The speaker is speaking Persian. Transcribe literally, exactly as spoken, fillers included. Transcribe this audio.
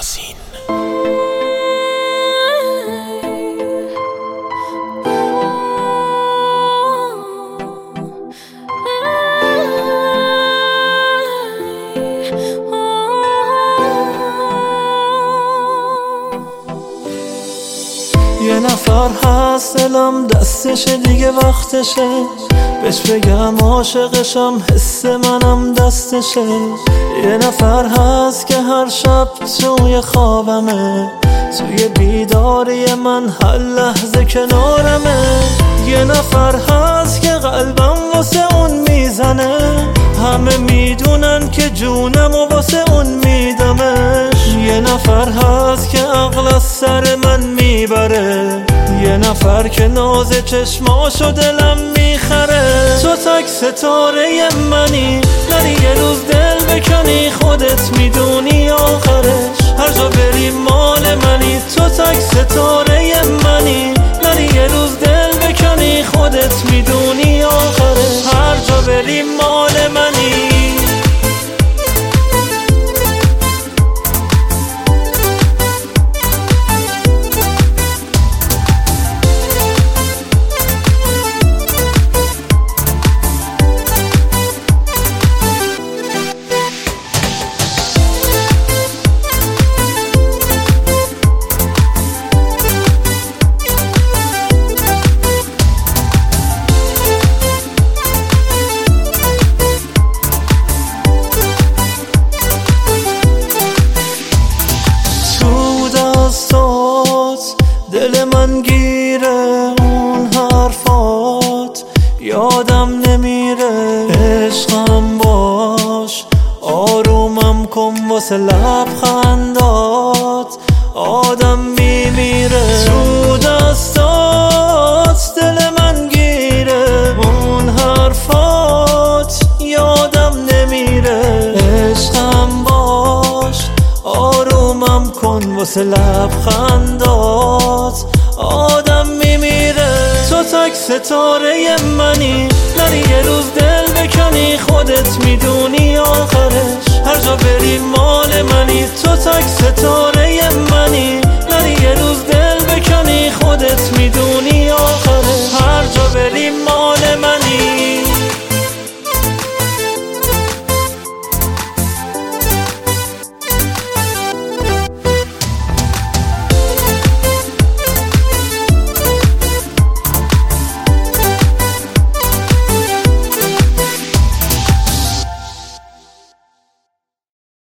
یاسین. یه نفر هست دلم دستشه دیگه وقتشه، بهش بگم عاشقشم حس منم دستشه. یه نفر هست که هر شب توی خوابمه، توی بیداری من هر لحظه کنارمه. یه نفر هست که قلبم واسه اون میزنه، همه میدونن که جونم و واسه اون میدمش. یه نفر هست که عقل از سر من میبره، یه نفر که ناز چشماشو دلم میخره. تو تک ستاره منی، نری یه روز دل بکنی، خودت میدونی آخرش هر جا بری مال منی. تو تک ستاره منی، نری یه روز دل بکنی، خودت میدونی آخرش هر جا بری مال منی. دل من گیره اون حرفات، یادم نمیره عشقم باش، آرومم کن واسه لبخندات، آدم میمیره تو دستات. دل من گیره اون حرفات، یادم نمیره عشقم باش، آرومم کن واسه لبخندات، آدم میمیره. تو تک ستاره منی، نری یه روز دل بکنی، خودت میدونی آخرش هر جا بری مال منی. تو تک ستاره